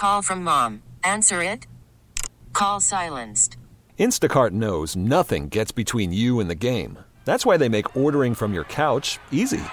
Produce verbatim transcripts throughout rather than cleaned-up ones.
call from mom. Answer it. Call silenced. Instacart knows nothing gets between you and the game. That's why they make ordering from your couch easy.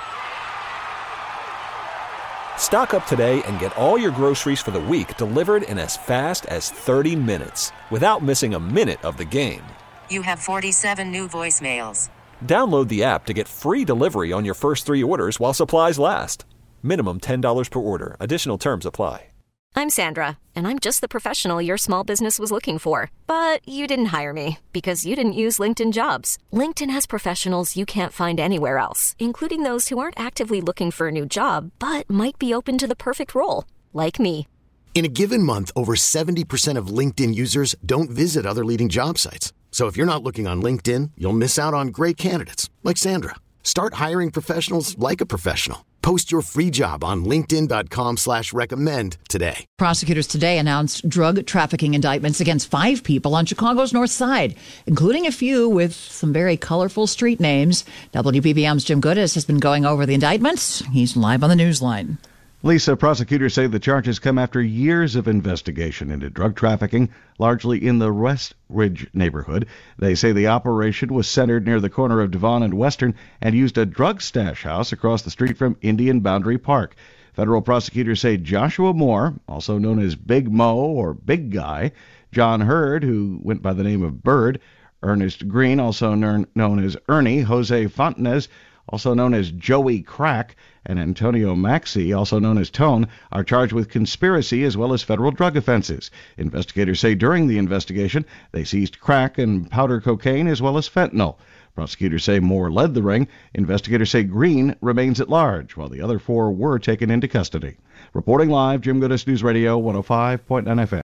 Stock up today and get all your groceries for the week delivered in as fast as thirty minutes without missing a minute of the game. You have forty-seven new voicemails. Download the app to get free delivery on your first three orders while supplies last. Minimum ten dollars per order. Additional terms apply. I'm Sandra, and I'm just the professional your small business was looking for. But you didn't hire me because you didn't use LinkedIn Jobs. LinkedIn has professionals you can't find anywhere else, including those who aren't actively looking for a new job, but might be open to the perfect role, like me. In a given month, over seventy percent of LinkedIn users don't visit other leading job sites. So if you're not looking on LinkedIn, you'll miss out on great candidates like Sandra. Start hiring professionals like a professional. Post your free job on linkedin.com slash recommend today. Prosecutors today announced drug trafficking indictments against five people on Chicago's North Side, including a few with some very colorful street names. W B B M's Jim Goodis has been going over the indictments. He's live on the Newsline. Lisa, prosecutors say the charges come after years of investigation into drug trafficking, largely in the West Ridge neighborhood. They say the operation was centered near the corner of Devon and Western and used a drug stash house across the street from Indian Boundary Park. Federal prosecutors say Joshua Moore, also known as Big Mo or Big Guy, John Hurd, who went by the name of Bird, Ernest Green, also known as Ernie, Jose Fontanez, also known as Joey Crack, and Antonio Maxey, also known as Tone, are charged with conspiracy as well as federal drug offenses. Investigators say during the investigation, they seized crack and powder cocaine as well as fentanyl. Prosecutors say Moore led the ring. Investigators say Green remains at large, while the other four were taken into custody. Reporting live, Jim Goodis, News Radio one oh five point nine F M.